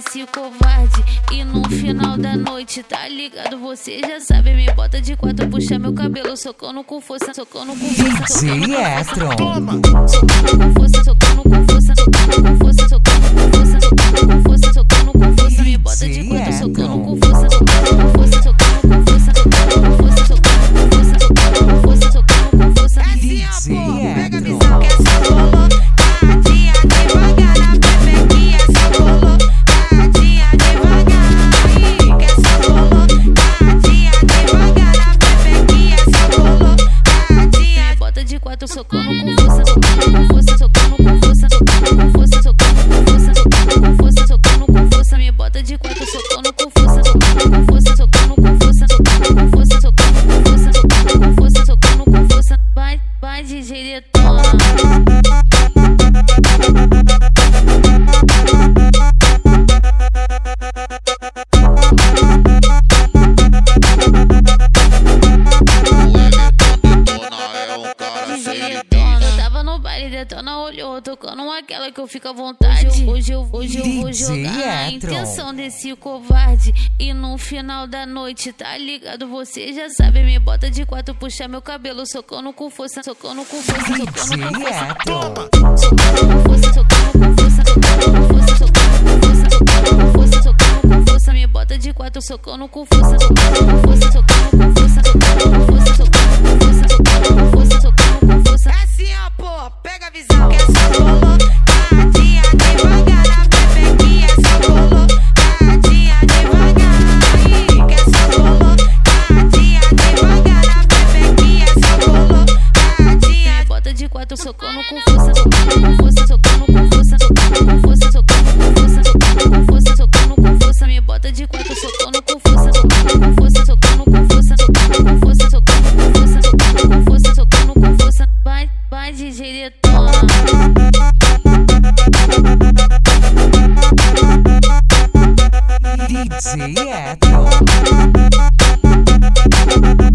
desse covarde. E no final da noite, tá ligado? Você já sabe, me bota de quatro, puxa meu cabelo, socando com força, socando com força, DJ Etron. socando com força, socando com força, socando com força, socando com força, socando com força, socando com força, me bota de quatro, socando com força, socando com força, socando com força, socando com força, socando com força, socando com força, socando com força. DJ Pega a Etron. visão que é só colocadinha devagar na pepequinha, só colocadinha devagar. Que é só colocadinha devagar na pepequinha, só colocadinha. Bota de quatro, socando com força, socando com força, socando com força, socando com força, socando com força, socando com força, socando com força, me bota de quatro, socando com força, socando com força, socando com força, socando com força, socando com força, socando com força, socando com força. Vai DJ Detona. Eu tava no baile, Detona olhou, tocando aquela que eu fico à vontade. Hoje eu vou jogar na intenção desse covarde. E no final da noite, tá ligado? Você já sabe, me bota de quatro, puxa meu cabelo, socando com força, socando com força, socando com DJ força, Etron. socando com força, socando com força, socando com força, socando com força, socando com força, socando com força, me bota de quatro, socando com força, socando com força, socando com força, socando com força, socando com força, socando com força, socando com força. É assim, ó, pô, pega a visão que é só colocadinha devagar na pepequinha, só colocadinha devagar. Que é só colocadinha devagar na pepequinha, só colocadinha. Bota de quatro, socando com força, socando com força, socando com força, socando com força, socando com força, socando com força, socando com força, me bota de quatro, socando com força, socando com força, socando com força, socando com força, socando com força, socando com força, socando com força. Vai DJ Detona. DJ Etron.